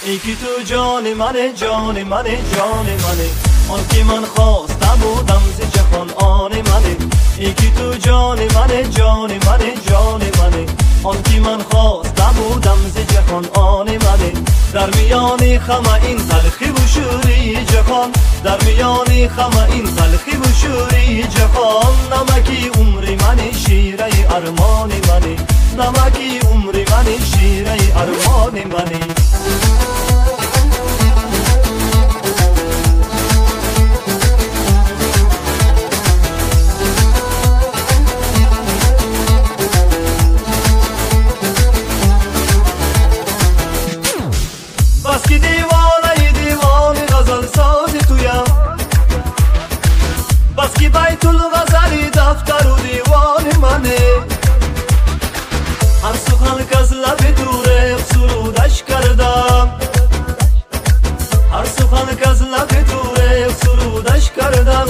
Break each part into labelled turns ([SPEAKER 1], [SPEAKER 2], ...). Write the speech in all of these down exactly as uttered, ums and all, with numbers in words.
[SPEAKER 1] ای که تو جان منه، جان منه، جان منه، آن که من خواسته بودم ز جهان آن منه. ای که تو جان منه، جان منه، جان منه، آن که من خواسته بودم ز جهان آن منه. در میان خم این تلخی و شوری جهان، در میان خم این تلخی و شوری جهان، نمکی عمر من شیره ارمان منه، نمکی عمر من شیره ارمان منه. بس که دیوانه دیوان غزل ساز تویم، بس که بیت الغزل دفتر و دیوان منه. هر سخن کز لب تو رفت سرودش کردم، هر سخن کز لب تو رفت سرودش کردم.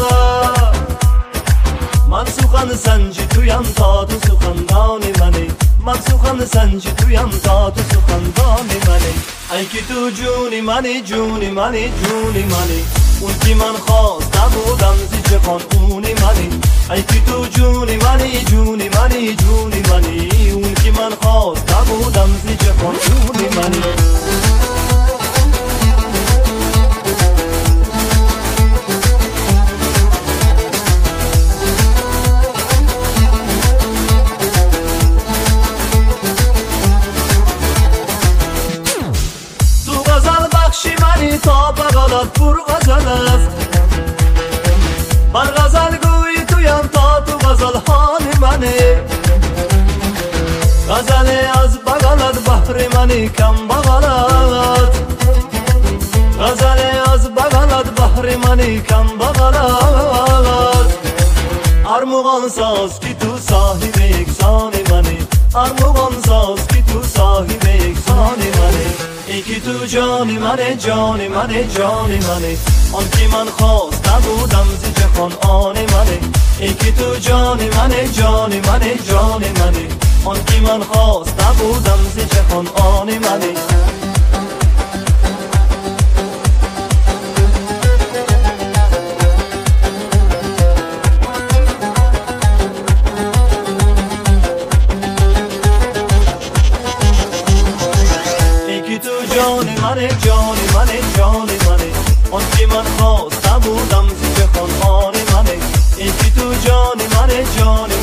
[SPEAKER 1] من سخن سنجی تویم تا تو سخندان منه، من سخن سنجی تویم تا تو سخندان منه. ای که تو جونی منی، جونی منی، جونی منی، اون که من خواسته بودم ز جهان اونی منی. ای که تو جونی منی، جونی منی، جونی منی، اون که من خواسته بودم ز جهان اونی منی. تا بغلت پر غزل است، من غزل گوی تویم تا تو غزل حال منه. غزل از بغلت بحر منی کم بغلت، غزل از بغلت بحر منی کم بغلت. ارمغان ساز که تو صاحب یکسان منی، ارمغان ساز که تو صاحب یکسان منی. ای که تو جان منه، جان منه، جان منه، آن که من خواسته بودم ز جهان آن منه. ای که تو جان منه، جان منه، جان منه، آن که من خواسته بودم ز جهان آن منه. جان منه، جان منه، جان منه، آن که من خواسته بودم ز جهان آن منه. ای که تو جان منه، جان